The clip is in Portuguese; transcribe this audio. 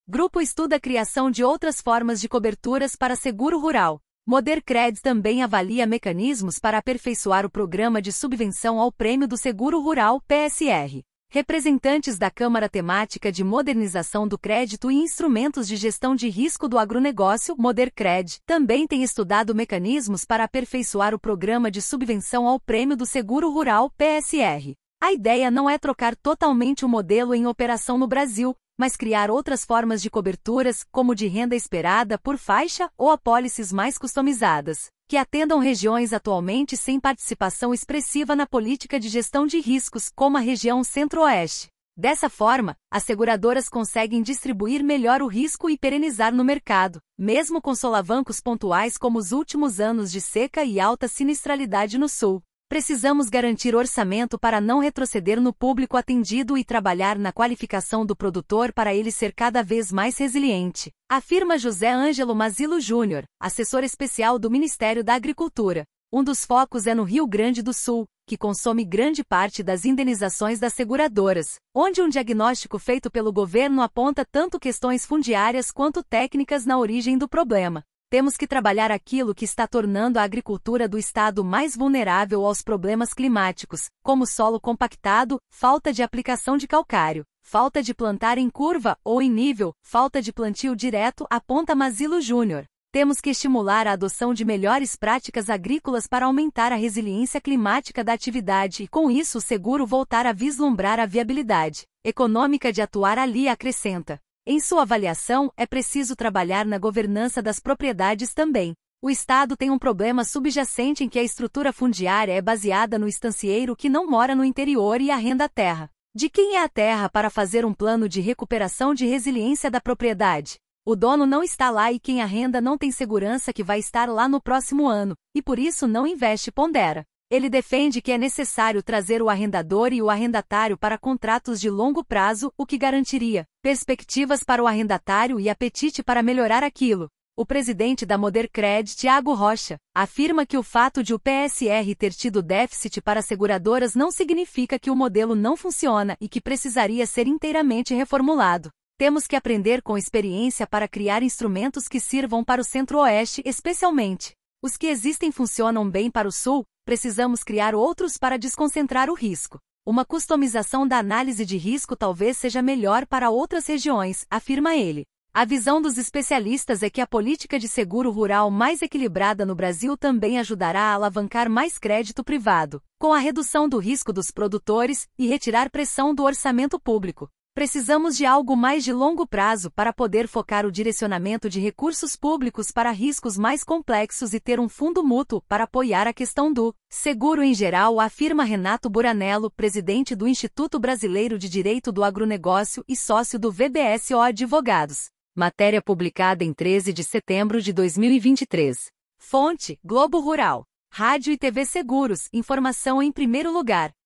Grupo estuda a criação de outras formas de coberturas para seguro rural. Modercred também avalia mecanismos para aperfeiçoar o programa de subvenção ao Prêmio do Seguro Rural, PSR. Representantes da Câmara Temática de Modernização do Crédito e Instrumentos de Gestão de Risco do Agronegócio, Modercred, também têm estudado mecanismos para aperfeiçoar o programa de subvenção ao Prêmio do Seguro Rural, PSR. A ideia não é trocar totalmente o modelo em operação no Brasil, mas criar outras formas de coberturas, como de renda esperada por faixa ou apólices mais customizadas, que atendam regiões atualmente sem participação expressiva na política de gestão de riscos, como a região Centro-Oeste. Dessa forma, as seguradoras conseguem distribuir melhor o risco e perenizar no mercado, mesmo com solavancos pontuais como os últimos anos de seca e alta sinistralidade no Sul. Precisamos garantir orçamento para não retroceder no público atendido e trabalhar na qualificação do produtor para ele ser cada vez mais resiliente, afirma José Ângelo Mazilo Júnior, assessor especial do Ministério da Agricultura. Um dos focos é no Rio Grande do Sul, que consome grande parte das indenizações das seguradoras, onde um diagnóstico feito pelo governo aponta tanto questões fundiárias quanto técnicas na origem do problema. Temos que trabalhar aquilo que está tornando a agricultura do estado mais vulnerável aos problemas climáticos, como solo compactado, falta de aplicação de calcário, falta de plantar em curva ou em nível, falta de plantio direto, aponta Mazilo Júnior. Temos que estimular a adoção de melhores práticas agrícolas para aumentar a resiliência climática da atividade e, com isso, o seguro voltar a vislumbrar a viabilidade econômica de atuar ali, acrescenta. Em sua avaliação, é preciso trabalhar na governança das propriedades também. O Estado tem um problema subjacente em que a estrutura fundiária é baseada no estancieiro que não mora no interior e arrenda a terra. De quem é a terra para fazer um plano de recuperação de resiliência da propriedade? O dono não está lá e quem arrenda não tem segurança que vai estar lá no próximo ano, e por isso não investe, pondera. Ele defende que é necessário trazer o arrendador e o arrendatário para contratos de longo prazo, o que garantiria perspectivas para o arrendatário e apetite para melhorar aquilo. O presidente da Modercred, Tiago Rocha, afirma que o fato de o PSR ter tido déficit para seguradoras não significa que o modelo não funciona e que precisaria ser inteiramente reformulado. Temos que aprender com experiência para criar instrumentos que sirvam para o Centro-Oeste, especialmente. Os que existem funcionam bem para o Sul, precisamos criar outros para desconcentrar o risco. Uma customização da análise de risco talvez seja melhor para outras regiões, afirma ele. A visão dos especialistas é que a política de seguro rural mais equilibrada no Brasil também ajudará a alavancar mais crédito privado, com a redução do risco dos produtores e retirar pressão do orçamento público. Precisamos de algo mais de longo prazo para poder focar o direcionamento de recursos públicos para riscos mais complexos e ter um fundo mútuo para apoiar a questão do seguro em geral, afirma Renato Buranello, presidente do Instituto Brasileiro de Direito do Agronegócio e sócio do VBSO Advogados. Matéria publicada em 13 de setembro de 2023. Fonte: Globo Rural. Rádio e TV Seguros, informação em primeiro lugar.